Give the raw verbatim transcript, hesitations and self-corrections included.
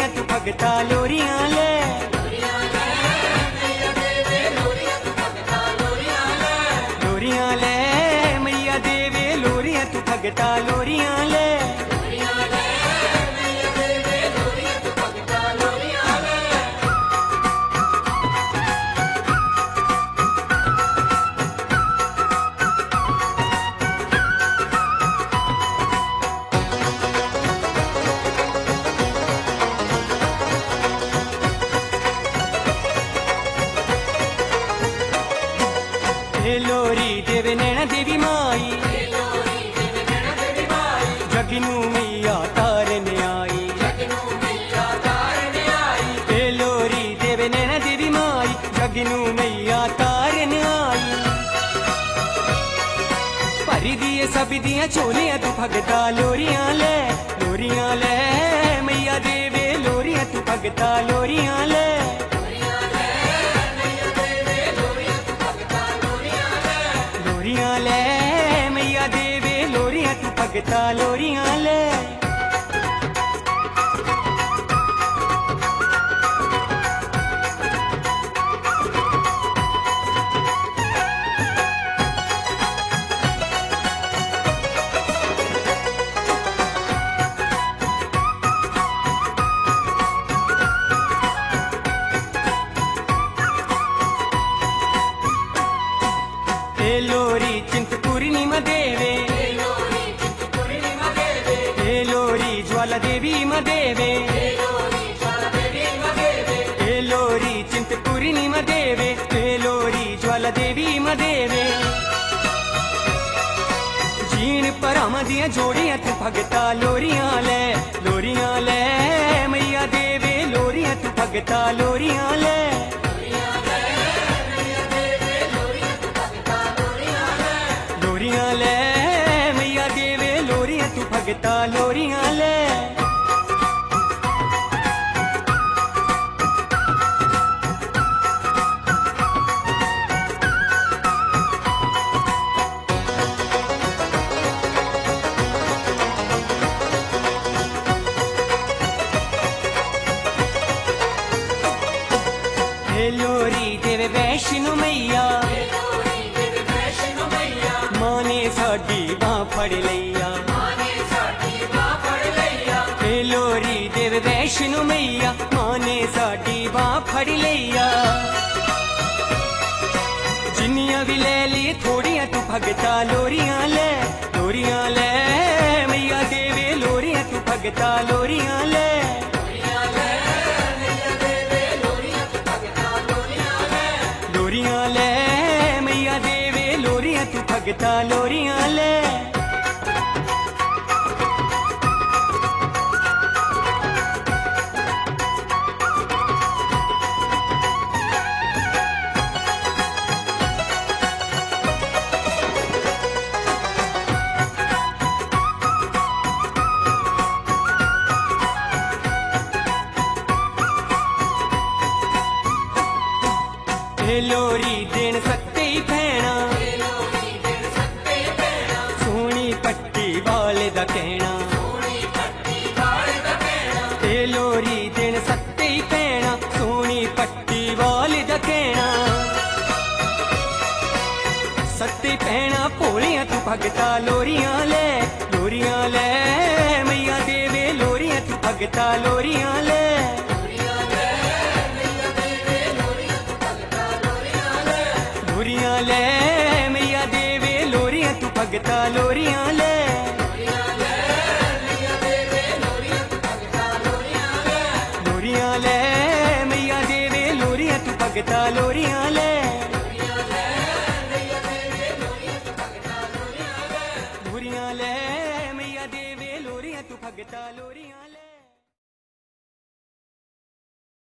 लोरियां तू भगता लोरियां ले। लोरियां ले मैया देवे लोरियां तू भगता लोरियां ले। लोरी देवे नैना देवी माई, जगनू मैया तारन आई। ए लोरी देवे नैना देवी माई, जगनू मैया तारन आई। भरी दिए सब दिया छोलियां तू भगता लोरियां ले। लोरियां ले मैया देवे लोरियां तू भगता लोरियां ले। लोरियां ले मैया देवे लोरियां तू भगता लोरियां ले। ए लोरी चिंतपूर्णी म देवे, ए लोरी ज्वाला देवी म देवे। ए लोरी चिंतपूर्णी म देवे, ए लोरी ज्वाला देवी म देवे। जीन पराम दिया जोड़ियां तू भगता लोरियां ले। लोरियां ले मैया देवे लोरियां तू भगता लोरियां ले। लोरियां ले मैया देवे लोरियां तू भगता लोरियां ले। हे लोरी देवे वैष्णो मैया, मां ने साडी बांह फड़ लईया। हे लोरी देवे वैष्णो मैया, मां ने साडी बांह फड़ लईया। जिन्नियां भी ले ली थोड़ियां तू भगता लोरियां ले। लोरियां ले मैया देवे लोरियां तू भगता लोरियां ले। लोरियां ले मैया देवे लोरियां तू भगता लोरियां ले। हे लोरी देन सकते ही भैणा, सोहनी पट्टी वाले दा कहना। हे लोरी देन सकते ही भैणा, सोहनी पट्टी वाले दा कहना। सत्ते भैणा भोलियां तू भगता लोरियां ले। लोरियां ले मैया देवे लोरियां तू भगता लोरियां ले। लोरियां ले मैया देवे लोरियां तू भगता लोरियां ले। लोरियां ले मैया देवे लोरियां तू भगता लोरियां ले। लोरियां ले मैया देवे लोरियां तू भगता लोरियां ले।